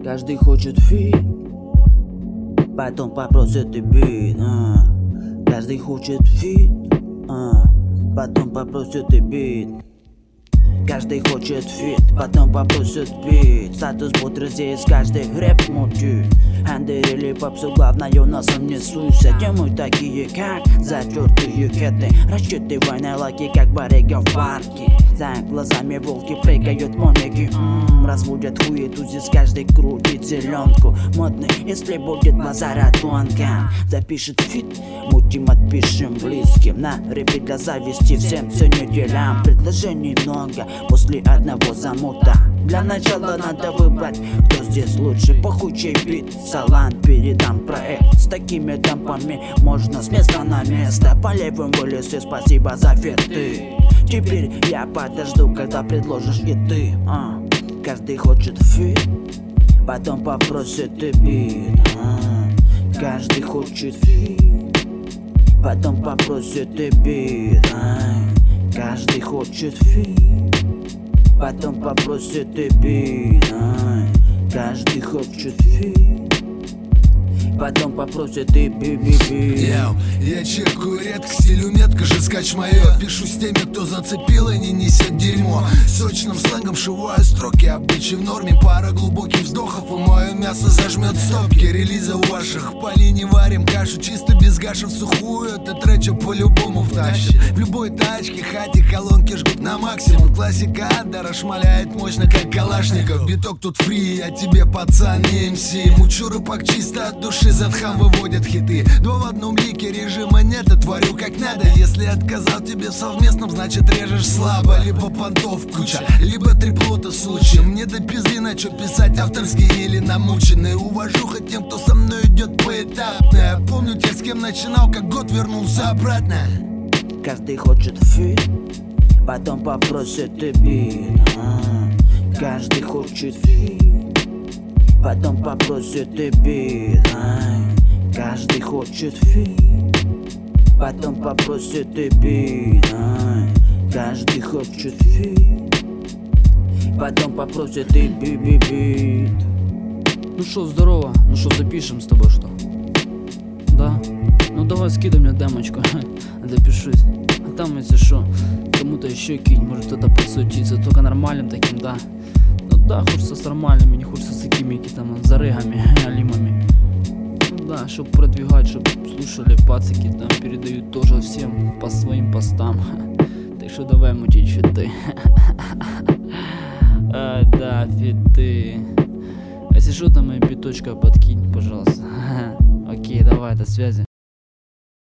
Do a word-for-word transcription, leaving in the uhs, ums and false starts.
Каждый хочет фит, потом попросит и бит. а. Каждый хочет фит, а. потом попросит и бит. Каждый хочет фит, потом попросит бит. Статус бодр здесь, каждый рэп мутит. Андерили попсу, главное носом не суйся. Где мы такие, как затертые кеты, рассчитывая лаки, как барыга в парке. За глазами волки прыгают монеги, м-м, разводят хуету, здесь каждый крутит зеленку. Модный, если будет базар от тонка. Запишет фит, мутим, отпишем близким. На рэпе для зависти всем ценителям. Предложений много после одного замута. Для начала надо выбрать, кто здесь лучше. Похучий бит, салам, передам проект. С такими темпами можно с места на место. По левым вылез и спасибо за фиты. Теперь я подожду, когда предложишь и ты. а. Каждый хочет фит, потом попросит и бит. а. Каждый хочет фит, потом попросит и бит. а. Каждый хочет фит, потом попросит и бит. а. Каждый хочет фит, потом попросит и би-би-би. Я чекаю редко, стилю метко же скач мое. Пишу с теми, кто зацепил и не несет дерьмо. Сочным сленгом шиваю строки, обычай в норме. Пара глубоких вздохов и мое мясо зажмет стопки. Релизы ваших в полине варим кашу. Чисто без гаши в сухую, это треча по-любому втащит. В любой тачке, хате, колонки жгут на максимум. Классика Андера шмаляет мощно, как калашников. Биток тут фри, а тебе пацан не эм си. Мучу рыбак чисто от души, Задхам выводит хиты. Два в одном лике, режима нет, а творю как надо. Если отказал тебе в совместном, значит режешь слабо. Либо понтов куча, либо триплота случай. Мне до пизды на чё писать, авторские или намученные. Уважуха тем, кто со мной идет поэтапно. Я помню тех, с кем начинал, как год вернулся обратно. Каждый хочет фит, потом попросит и бит. а. Каждый хочет фит, потом попросит и бит. а. Каждый хочет фит, потом попросит и бит. а. Каждый хочет фит, потом попросит и би-би-бит. Ну шо, здорово, ну шо, запишем с тобой что? Да? Ну давай скидай мне демочку, запишусь. А там если шо, кому-то еще кинь, может кто-то подсуетится. Только нормальным таким, да. Ну да, хочется с нормальными, не хочется с такими там зарыгами, алимами. Ну да, чтоб продвигать, чтоб слушали пацики, там передают тоже всем по своим постам. Так что давай мутить фиты. А, да, фиты. А если что, там и биточка подкинь, пожалуйста. Окей, давай, до связи.